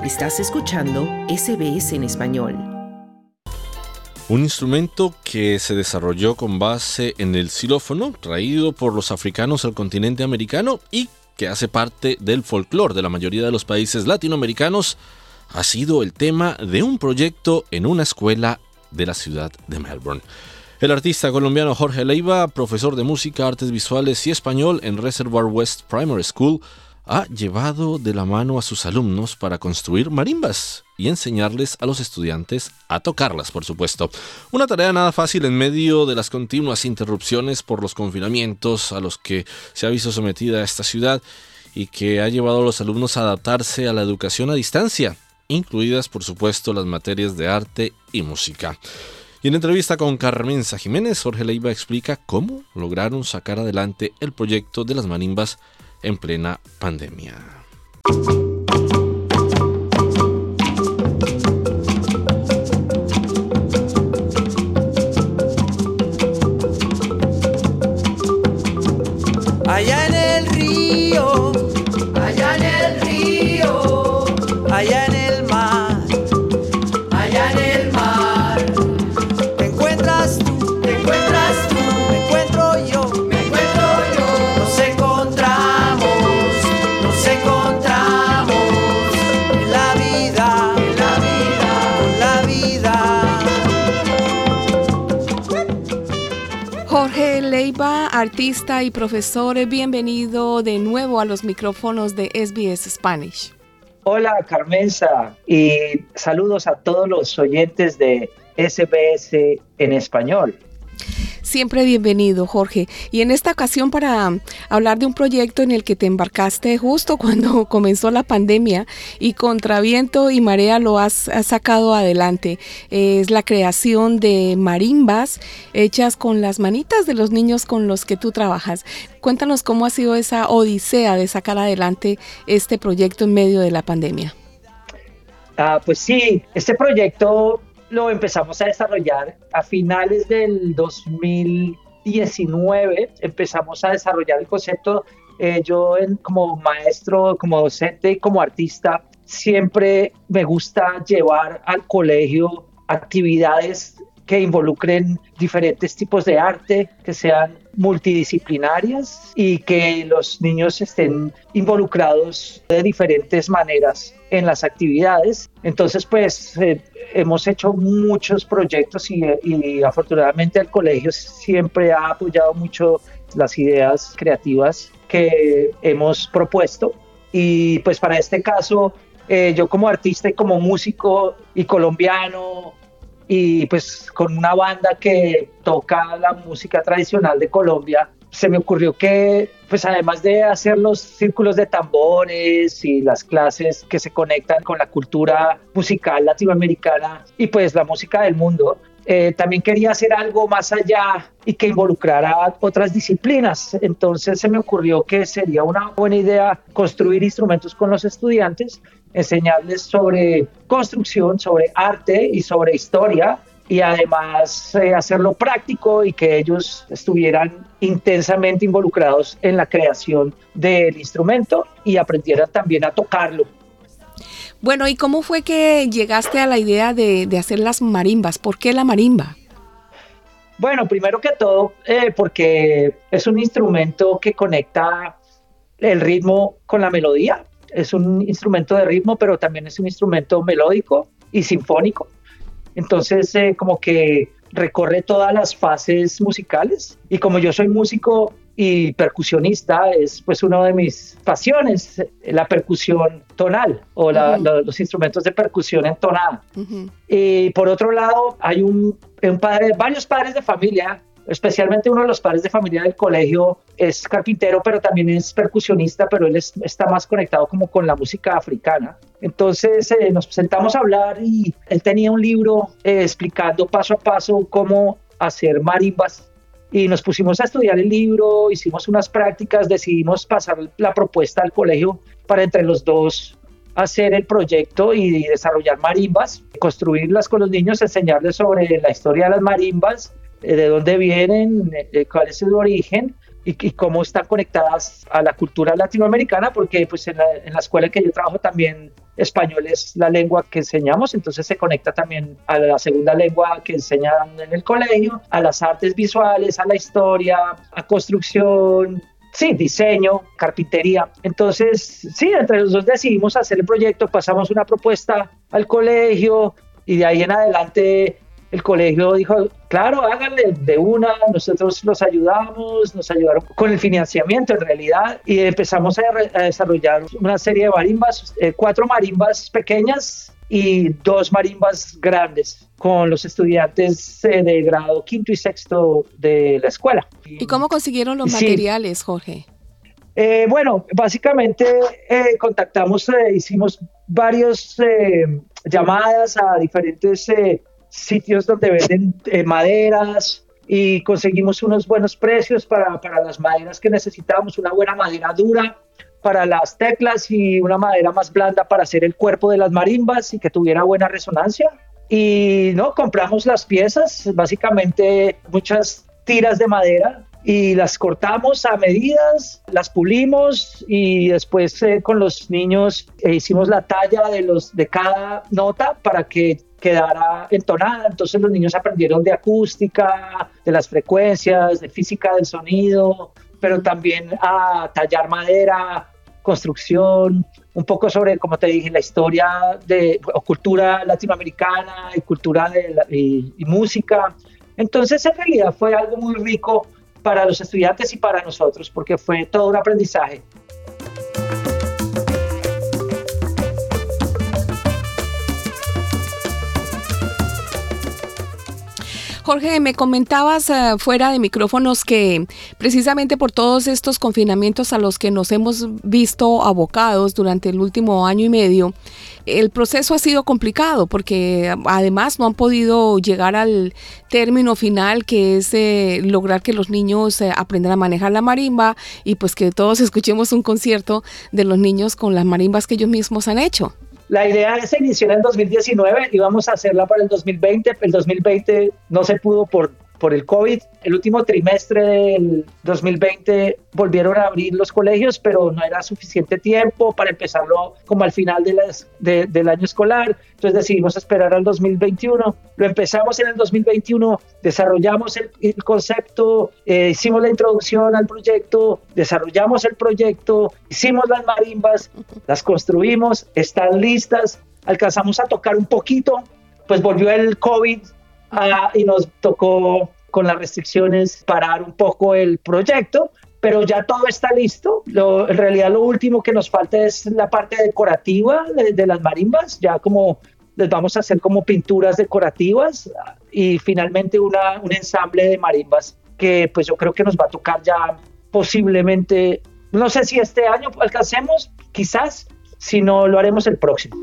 Estás escuchando SBS en español. Un instrumento que se desarrolló con base en el xilófono, traído por los africanos al continente americano y que hace parte del folclore de la mayoría de los países latinoamericanos, ha sido el tema de un proyecto en una escuela de la ciudad de Melbourne. El artista colombiano Jorge Leiva, profesor de música, artes visuales y español en Reservoir West Primary School, ha llevado de la mano a sus alumnos para construir marimbas y enseñarles a los estudiantes a tocarlas, por supuesto. Una tarea nada fácil en medio de las continuas interrupciones por los confinamientos a los que se ha visto sometida esta ciudad y que ha llevado a los alumnos a adaptarse a la educación a distancia, incluidas, por supuesto, las materias de arte y música. Y en entrevista con Carmenza Jiménez, Jorge Leiva explica cómo lograron sacar adelante el proyecto de las marimbas en plena pandemia. Allá en el río, allá en el río, allá en el mar, allá en el mar. Te encuentras tú, me encuentro yo, nos encontramos en la vida, con la vida. Jorge Leiva, artista y profesor, bienvenido de nuevo a los micrófonos de SBS Spanish. Hola Carmenza y saludos a todos los oyentes de SBS en español. Siempre bienvenido, Jorge. Y en esta ocasión para hablar de un proyecto en el que te embarcaste justo cuando comenzó la pandemia y contra viento y marea lo has sacado adelante. Es la creación de marimbas hechas con las manitas de los niños con los que tú trabajas. Cuéntanos cómo ha sido esa odisea de sacar adelante este proyecto en medio de la pandemia. Pues sí, este proyecto lo empezamos a desarrollar a finales del 2019. Empezamos a desarrollar el concepto. Yo como maestro, como docente y como artista, siempre me gusta llevar al colegio actividades que involucren diferentes tipos de arte, que sean multidisciplinarias y que los niños estén involucrados de diferentes maneras en las actividades. Entonces, pues hemos hecho muchos proyectos y afortunadamente el colegio siempre ha apoyado mucho las ideas creativas que hemos propuesto. Y pues para este caso, yo como artista y como músico y colombiano, y pues con una banda que toca la música tradicional de Colombia, se me ocurrió que pues además de hacer los círculos de tambores y las clases que se conectan con la cultura musical latinoamericana y pues la música del mundo, también quería hacer algo más allá y que involucrara otras disciplinas. Entonces se me ocurrió que sería una buena idea construir instrumentos con los estudiantes, enseñarles sobre construcción, sobre arte y sobre historia, y además hacerlo práctico y que ellos estuvieran intensamente involucrados en la creación del instrumento y aprendieran también a tocarlo. Bueno, ¿y cómo fue que llegaste a la idea de hacer las marimbas? ¿Por qué la marimba? Bueno, primero que todo, porque es un instrumento que conecta el ritmo con la melodía. Es un instrumento de ritmo, pero también es un instrumento melódico y sinfónico. Entonces, como que recorre todas las fases musicales. Y como yo soy músico y percusionista, es pues una de mis pasiones, la percusión tonal o los instrumentos de percusión entonada. Uh-huh. Y por otro lado, hay varios padres de familia, especialmente uno de los padres de familia del colegio es carpintero, pero también es percusionista, pero él está más conectado como con la música africana. Entonces nos sentamos a hablar y él tenía un libro explicando paso a paso cómo hacer marimbas. Y nos pusimos a estudiar el libro, hicimos unas prácticas, decidimos pasar la propuesta al colegio para entre los dos hacer el proyecto y desarrollar marimbas, construirlas con los niños, enseñarles sobre la historia de las marimbas, de dónde vienen, cuál es su origen y cómo están conectadas a la cultura latinoamericana, porque pues en la escuela en que yo trabajo también español es la lengua que enseñamos, entonces se conecta también a la segunda lengua que enseñan en el colegio, a las artes visuales, a la historia, a construcción, sí, diseño, carpintería. Entonces, sí, entre los dos decidimos hacer el proyecto, pasamos una propuesta al colegio y de ahí en adelante el colegio dijo, claro, háganle de una, nosotros los ayudamos, nos ayudaron con el financiamiento en realidad y empezamos a desarrollar una serie de marimbas, 4 marimbas pequeñas y 2 marimbas grandes con los estudiantes de grado quinto y sexto de la escuela. ¿Y cómo consiguieron los materiales, Jorge? Bueno, básicamente contactamos, hicimos varias llamadas a diferentes sitios donde venden maderas y conseguimos unos buenos precios para las maderas que necesitábamos, una buena madera dura para las teclas y una madera más blanda para hacer el cuerpo de las marimbas y que tuviera buena resonancia. Y no, compramos las piezas, básicamente muchas tiras de madera y las cortamos a medidas, las pulimos y después con los niños hicimos la talla de cada nota para que quedara entonada. Entonces los niños aprendieron de acústica, de las frecuencias, de física del sonido, pero también a tallar madera, construcción, un poco sobre, como te dije, la historia o cultura latinoamericana y cultura y música. Entonces, en realidad fue algo muy rico para los estudiantes y para nosotros, porque fue todo un aprendizaje. Jorge, me comentabas fuera de micrófonos que precisamente por todos estos confinamientos a los que nos hemos visto abocados durante el último año y medio, el proceso ha sido complicado porque además no han podido llegar al término final, que es lograr que los niños aprendan a manejar la marimba y pues que todos escuchemos un concierto de los niños con las marimbas que ellos mismos han hecho. La idea se inició en el 2019, íbamos a hacerla para el 2020, el 2020 no se pudo por el COVID. El último trimestre del 2020 volvieron a abrir los colegios, pero no era suficiente tiempo para empezarlo como al final del año escolar, entonces decidimos esperar al 2021. Lo empezamos en el 2021, desarrollamos el concepto, hicimos la introducción al proyecto, desarrollamos el proyecto, hicimos las marimbas, las construimos, están listas, alcanzamos a tocar un poquito, pues volvió el COVID y nos tocó con las restricciones parar un poco el proyecto, pero ya todo está listo. En realidad lo último que nos falta es la parte decorativa de las marimbas, ya como les vamos a hacer como pinturas decorativas y finalmente un ensamble de marimbas que pues yo creo que nos va a tocar ya posiblemente, no sé si este año alcancemos, quizás, si no lo haremos el próximo.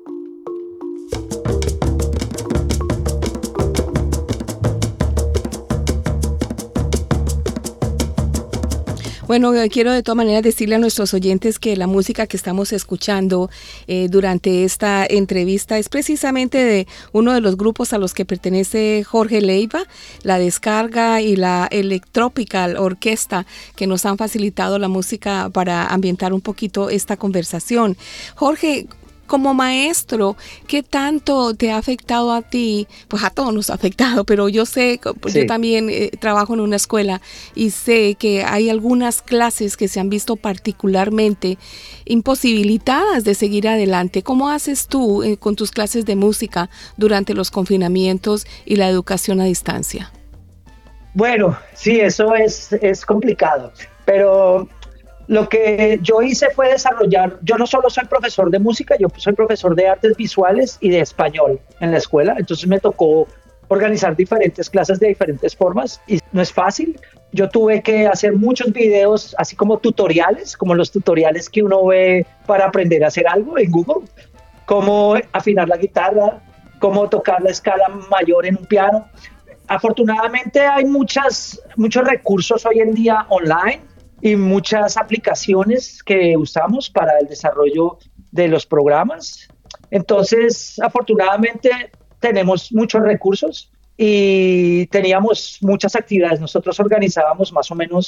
Bueno, quiero de todas maneras decirle a nuestros oyentes que la música que estamos escuchando durante esta entrevista es precisamente de uno de los grupos a los que pertenece Jorge Leiva, La Descarga y la Electropical Orquesta, que nos han facilitado la música para ambientar un poquito esta conversación. Jorge, como maestro, ¿qué tanto te ha afectado a ti? Pues a todos nos ha afectado, pero yo sé, pues sí. Yo también trabajo en una escuela y sé que hay algunas clases que se han visto particularmente imposibilitadas de seguir adelante. ¿Cómo haces tú con tus clases de música durante los confinamientos y la educación a distancia? Bueno, sí, eso es complicado, pero lo que yo hice fue desarrollar, yo no solo soy profesor de música, yo soy profesor de artes visuales y de español en la escuela, entonces me tocó organizar diferentes clases de diferentes formas y no es fácil. Yo tuve que hacer muchos videos, así como tutoriales, como los tutoriales que uno ve para aprender a hacer algo en Google, cómo afinar la guitarra, cómo tocar la escala mayor en un piano. Afortunadamente hay muchos recursos hoy en día online y muchas aplicaciones que usamos para el desarrollo de los programas. Entonces, afortunadamente, tenemos muchos recursos y teníamos muchas actividades. Nosotros organizábamos más o menos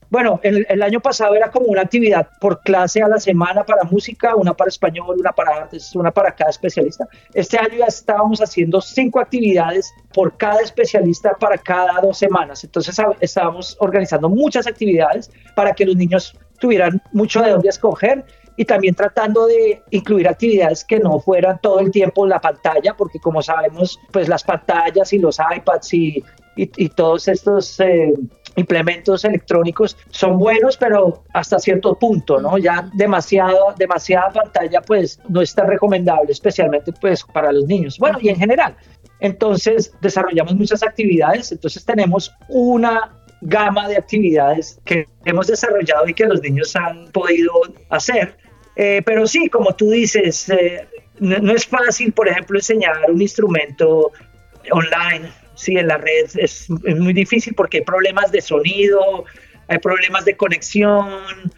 Bueno, el año pasado era como una actividad por clase a la semana para música, una para español, una para artes, una para cada especialista. Este año ya estábamos haciendo 5 actividades por cada especialista para cada 2 semanas. Entonces estábamos organizando muchas actividades para que los niños tuvieran mucho de dónde escoger y también tratando de incluir actividades que no fueran todo el tiempo en la pantalla, porque como sabemos, pues las pantallas y los iPads y todos estos implementos electrónicos son buenos, pero hasta cierto punto, ¿no? Ya demasiada pantalla pues no es tan recomendable, especialmente pues para los niños. Bueno, y en general. Entonces desarrollamos muchas actividades, entonces tenemos una gama de actividades que hemos desarrollado y que los niños han podido hacer. Pero sí, como tú dices, no es fácil, por ejemplo, enseñar un instrumento online. Sí, en la red es muy difícil porque hay problemas de sonido, hay problemas de conexión,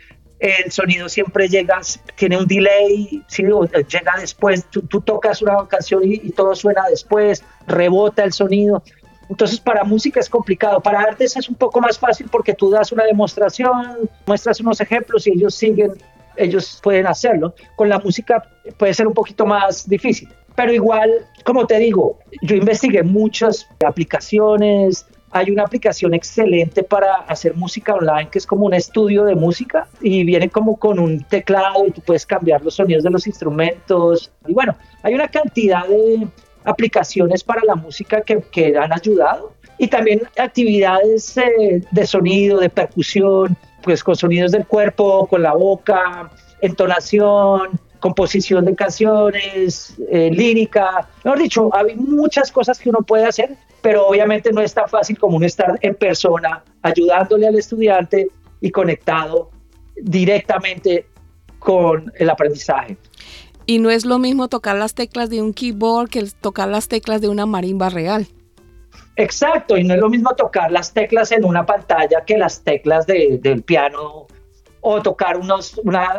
el sonido siempre tiene un delay, ¿sí? Llega después, tú tocas una canción y todo suena después, rebota el sonido. Entonces para música es complicado, para artes es un poco más fácil porque tú das una demostración, muestras unos ejemplos y ellos pueden hacerlo. Con la música puede ser un poquito más difícil. Pero igual, como te digo, yo investigué muchas aplicaciones. Hay una aplicación excelente para hacer música online que es como un estudio de música y viene como con un teclado y tú puedes cambiar los sonidos de los instrumentos. Y bueno, hay una cantidad de aplicaciones para la música que han ayudado y también actividades de sonido, de percusión, pues con sonidos del cuerpo, con la boca, entonación, composición de canciones, lírica. Mejor dicho, hay muchas cosas que uno puede hacer, pero obviamente no es tan fácil como uno estar en persona ayudándole al estudiante y conectado directamente con el aprendizaje. Y no es lo mismo tocar las teclas de un keyboard que tocar las teclas de una marimba real. Exacto, y no es lo mismo tocar las teclas en una pantalla que las teclas del piano o tocar unas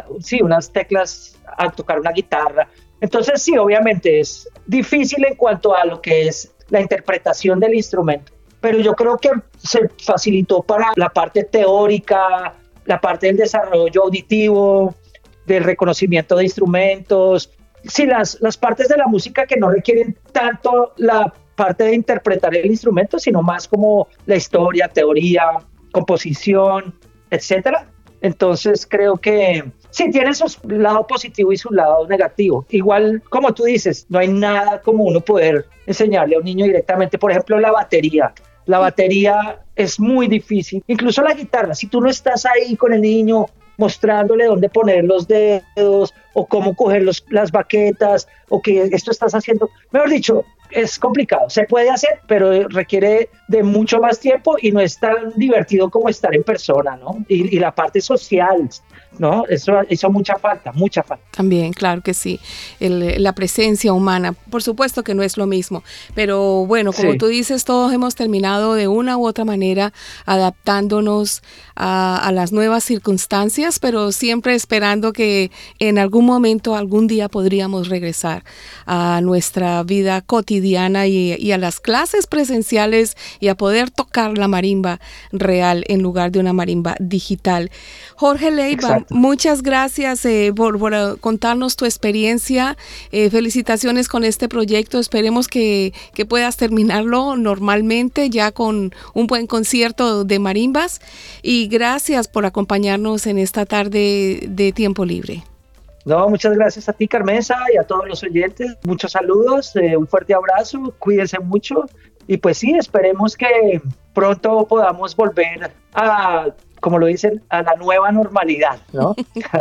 teclas a tocar una guitarra. Entonces sí, obviamente es difícil en cuanto a lo que es la interpretación del instrumento, pero yo creo que se facilitó para la parte teórica, la parte del desarrollo auditivo, del reconocimiento de instrumentos. Sí, las partes de la música que no requieren tanto la parte de interpretar el instrumento, sino más como la historia, teoría, composición, etcétera. Entonces creo que sí, tiene su lado positivo y su lado negativo. Igual, como tú dices, no hay nada como uno poder enseñarle a un niño directamente. Por ejemplo, la batería. La batería es muy difícil. Incluso la guitarra. Si tú no estás ahí con el niño mostrándole dónde poner los dedos o cómo coger las baquetas o que esto estás haciendo, mejor dicho, es complicado. Se puede hacer, pero requiere de mucho más tiempo y no es tan divertido como estar en persona, ¿no? Y la parte social, ¿no? Eso hizo mucha falta. También, claro que sí. La presencia humana, por supuesto que no es lo mismo. Pero bueno, como sí, tú dices, todos hemos terminado de una u otra manera adaptándonos a las nuevas circunstancias, pero siempre esperando que en algún momento, algún día podríamos regresar a nuestra vida cotidiana y a las clases presenciales y a poder tocar la marimba real en lugar de una marimba digital. Jorge Leiva, exacto, muchas gracias por contarnos tu experiencia. Felicitaciones con este proyecto. Esperemos que puedas terminarlo normalmente ya con un buen concierto de marimbas. Y gracias por acompañarnos en esta tarde de Tiempo Libre. No, muchas gracias a ti, Carmenza, y a todos los oyentes. Muchos saludos, un fuerte abrazo, cuídense mucho. Y pues sí, esperemos que pronto podamos volver a, como lo dicen, a la nueva normalidad, ¿no?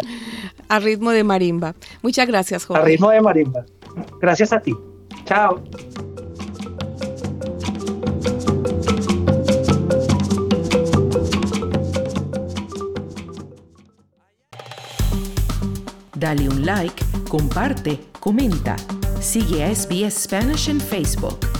A ritmo de marimba. Muchas gracias, Jorge. A ritmo de marimba. Gracias a ti. Chao. Dale un like, comparte, comenta. Sigue a SBS Spanish en Facebook.